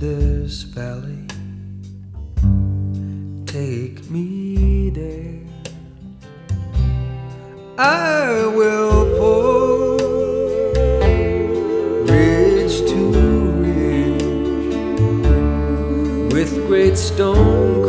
this valley, take me there. I will pour ridge to ridge with great stone